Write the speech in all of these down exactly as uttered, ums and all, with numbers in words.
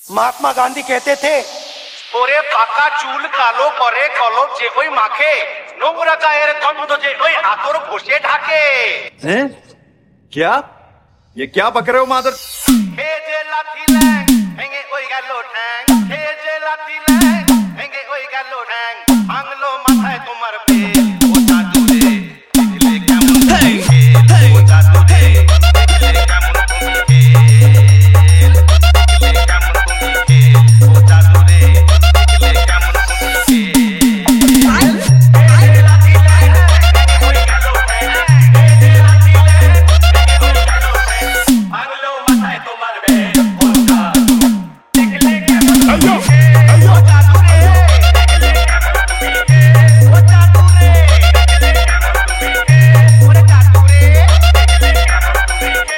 महात्मा गांधी कहते थे, ওরে পাকা চুল কালো করে কলপ যে ওই মাখে, নোংরা গায়ের গন্ধ যে ওই আতর ঘষে ঢাকে। हैं? क्या ये क्या बक रहे हो मादर? হে যে লাথি ল্যাং ভেঙে ওই গেল ঠ্যাং, হে যে লাথি ল্যাং ভেঙে ওই গেল ঠ্যাং, ভাঙলো মাথায় তোমার বেল। ও জাদুরে দেখলে কেমন তুমি খেল, ও জাদুরে দেখলে কেমন তুমি খেল, দেখলে কেমন তুমি খেল, ও জাদুরে দেখলে কেমন তুমি খেল। হে যে লাথি ল্যাং ভেঙে ওই গেল ঠ্যাং, হে যে লাথি ল্যাং ভেঙে ওই গেল ঠ্যাং, ভাঙলো মাথায় তোমার বেল। ও জাদু দেখলে কেমন তুমি খেল, ও জাদুরে দেখলে কেমন তুমি খেল, ও জাদুরে দেখলে কেমন তুমি খেল, ওরে জাদুরে দেখলে কেমন তুমি খেল।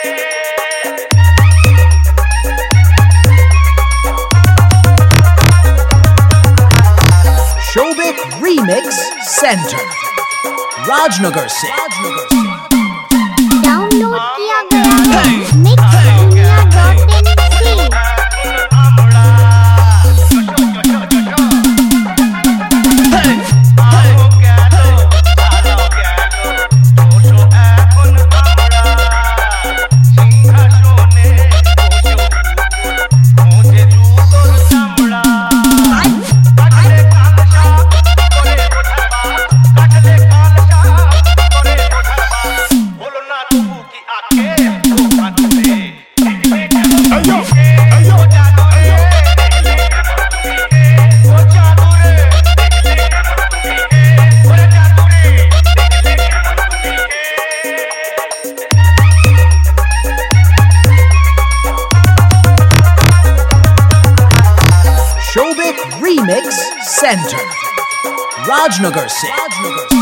Shobit Remix Center, Rajnagar से डाउनलोड किया गया है मिक्स दुनिया डॉट इन से। Shobit Remix Center, Rajnagar से